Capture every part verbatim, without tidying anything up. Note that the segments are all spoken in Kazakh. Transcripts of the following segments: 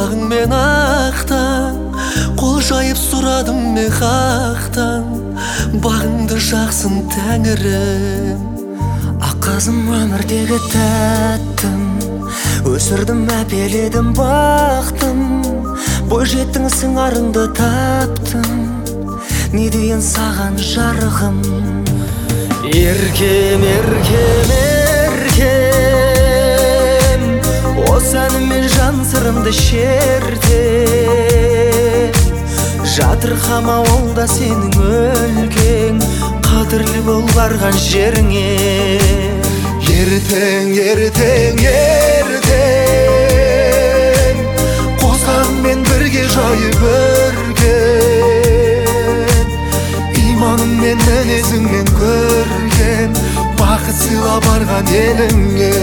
бағың мен ақтан, қол жайып сұрадым мен хақтан, бағыңды жақсын тәңірім. Аққазым өмірдегі тәттім, өсірдім әпеледім бақтым, бой жеттің сыңарыңды таптым, не дейін саған жарығым. Еркем, еркем, еркем, осы әніммен жан сырымды шерте, жатырқама ол да сенің өлкең, қадірлі бол барған жеріңе. Ертең, ертең, ертең, қосағыңмен бірге жайып өрген, иманыңмен мінезіңмен көрген, бақыт сыйла барған еліңе.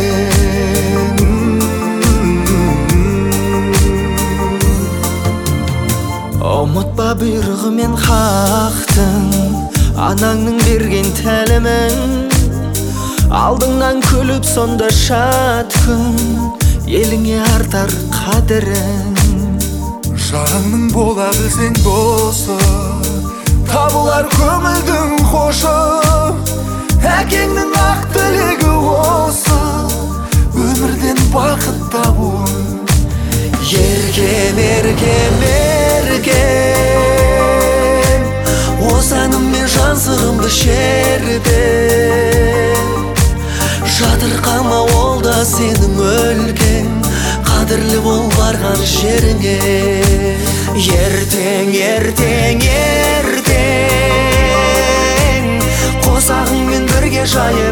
Ұмытпа бұйрығы мен хақтың, анаңның берген тәлімін, алдыңнан күліп сонда шат күн, еліңе артар қадірін. Жарыңның бола білсең досы, табылар көңілдің қошы, әкеңнің ақ тілегі осы, өмірден бақыт табу. Еркем, еркем, еркем, осы әніммен жан сырымды шерде, жатырқама ол да сенің өлкең, қадірлі бол барған жеріңе. Ертең, ертең, ертең, қосағыңмен бірге жайып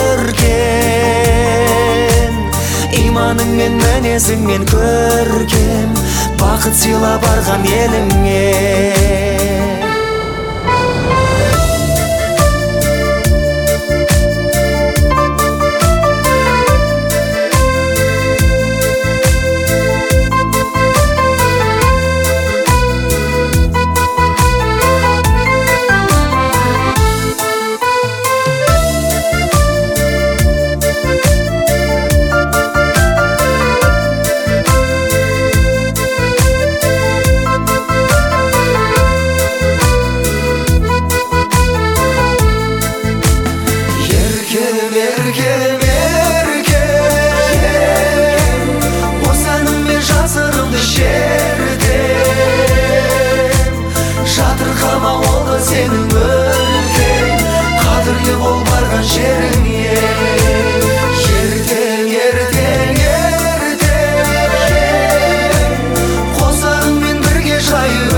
өрген, иманыңмен мінезіңмен көрген, бақыт сыйла барған еліңе. Еркем, еркем, осы әніммен жан сырымды шердем, жатырқама ол да сенің өлкең, қадірлі бол барған жеріңе. Ертең, ертең, ертең, қосағыңмен бірге жайып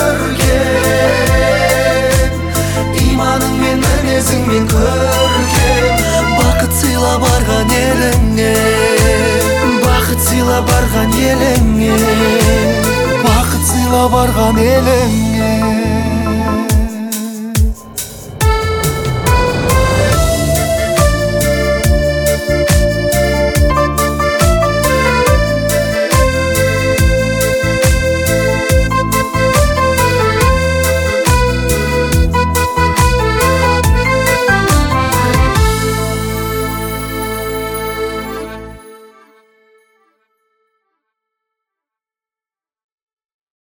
өрген, иманыңмен мінезіңмен көрген, бақыт сыйла барған еліңе. Бақыт сыйла барған еліңе. Бақыт сыйла барған еліңе.